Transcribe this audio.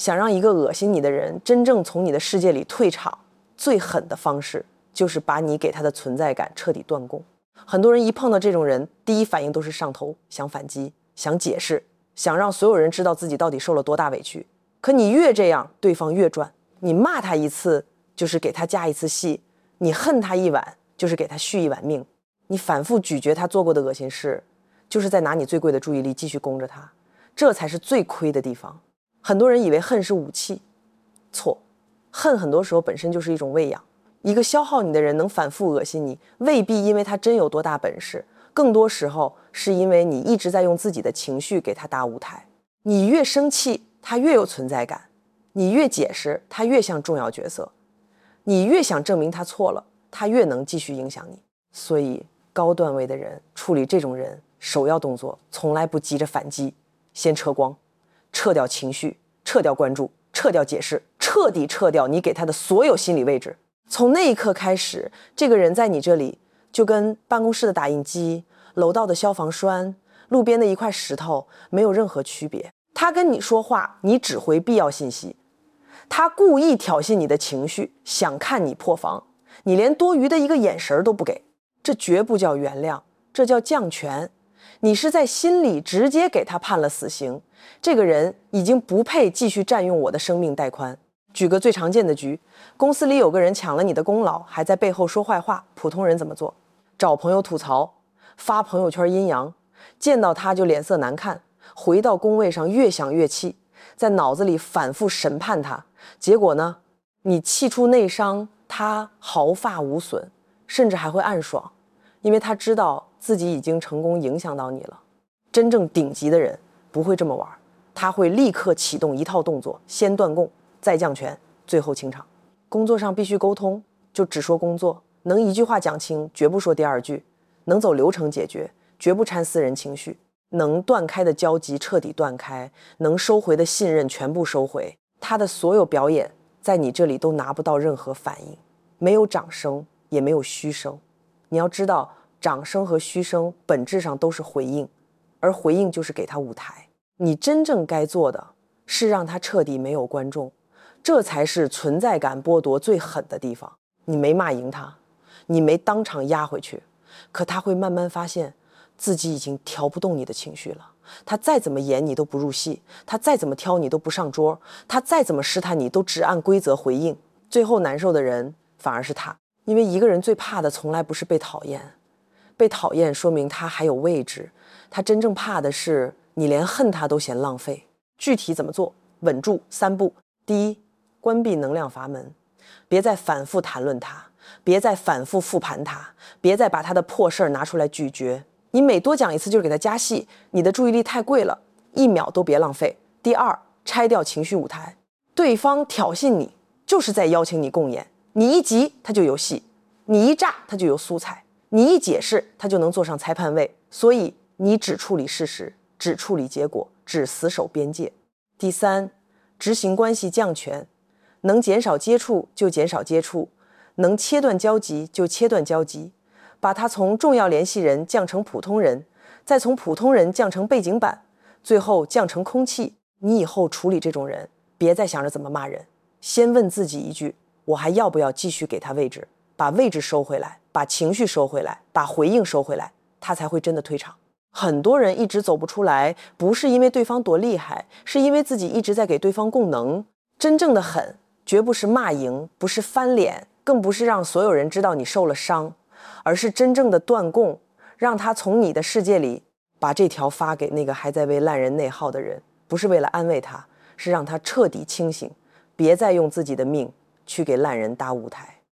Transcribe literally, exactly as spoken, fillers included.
想让一个恶心你的人真正从你的世界里退场，最狠的方式就是把你给他的存在感彻底断供。很多人一碰到这种人，第一反应都是上头，想反击，想解释，想让所有人知道自己到底受了多大委屈。可你越这样，对方越赚。你骂他一次，就是给他加一次戏；你恨他一晚，就是给他续一碗命；你反复咀嚼他做过的恶心事，就是在拿你最贵的注意力继续攻着他。这才是最亏的地方。很多人以为恨是武器，错，恨很多时候本身就是一种喂养。一个消耗你的人能反复恶心你，未必因为他真有多大本事，更多时候是因为你一直在用自己的情绪给他搭舞台。你越生气，他越有存在感；你越解释，他越像重要角色；你越想证明他错了，他越能继续影响你。所以高段位的人处理这种人，首要动作从来不急着反击，先撤光，撤掉情绪，撤掉关注，撤掉解释，彻底撤掉你给他的所有心理位置。从那一刻开始，这个人在你这里就跟办公室的打印机、楼道的消防栓、路边的一块石头没有任何区别。他跟你说话，你只回必要信息；他故意挑衅你的情绪，想看你破防，你连多余的一个眼神都不给。这绝不叫原谅，这叫降权。你是在心里直接给他判了死刑，这个人已经不配继续占用我的生命带宽。举个最常见的局，公司里有个人抢了你的功劳，还在背后说坏话，普通人怎么做？找朋友吐槽，发朋友圈阴阳，见到他就脸色难看，回到工位上越想越气，在脑子里反复审判他。结果呢，你气出内伤，他毫发无损，甚至还会暗爽，因为他知道自己已经成功影响到你了。真正顶级的人不会这么玩，他会立刻启动一套动作，先断供，再降权，最后清场。工作上必须沟通，就只说工作，能一句话讲清，绝不说第二句；能走流程解决，绝不掺私人情绪；能断开的交集彻底断开，能收回的信任全部收回。他的所有表演在你这里都拿不到任何反应，没有掌声，也没有嘘声。你要知道，掌声和嘘声本质上都是回应，而回应就是给他舞台。你真正该做的是让他彻底没有观众，这才是存在感剥夺最狠的地方。你没骂赢他，你没当场压回去，可他会慢慢发现自己已经调不动你的情绪了。他再怎么演你都不入戏，他再怎么挑你都不上桌，他再怎么试探你都只按规则回应。最后难受的人反而是他，因为一个人最怕的从来不是被讨厌，被讨厌说明他还有位置，他真正怕的是你连恨他都嫌浪费。具体怎么做？稳住三步。第一，关闭能量阀门，别再反复谈论他，别再反复复盘他，别再把他的破事儿拿出来咀嚼。你每多讲一次就是给他加戏，你的注意力太贵了，一秒都别浪费。第二，拆掉情绪舞台，对方挑衅你就是在邀请你共演，你一急他就有戏，你一炸他就有素材，你一解释他就能坐上裁判位。所以你只处理事实，只处理结果，只死守边界。第三，执行关系降权，能减少接触就减少接触，能切断交集就切断交集，把他从重要联系人降成普通人，再从普通人降成背景板，最后降成空气。你以后处理这种人，别再想着怎么骂人，先问自己一句，我还要不要继续给他位置？把位置收回来，把情绪收回来，把回应收回来，他才会真的退场。很多人一直走不出来，不是因为对方多厉害，是因为自己一直在给对方供能。真正的狠，绝不是骂赢，不是翻脸，更不是让所有人知道你受了伤，而是真正的断供，让他从你的世界里把这条发给那个还在为烂人内耗的人，不是为了安慰他，是让他彻底清醒，别再用自己的命去给烂人搭舞台。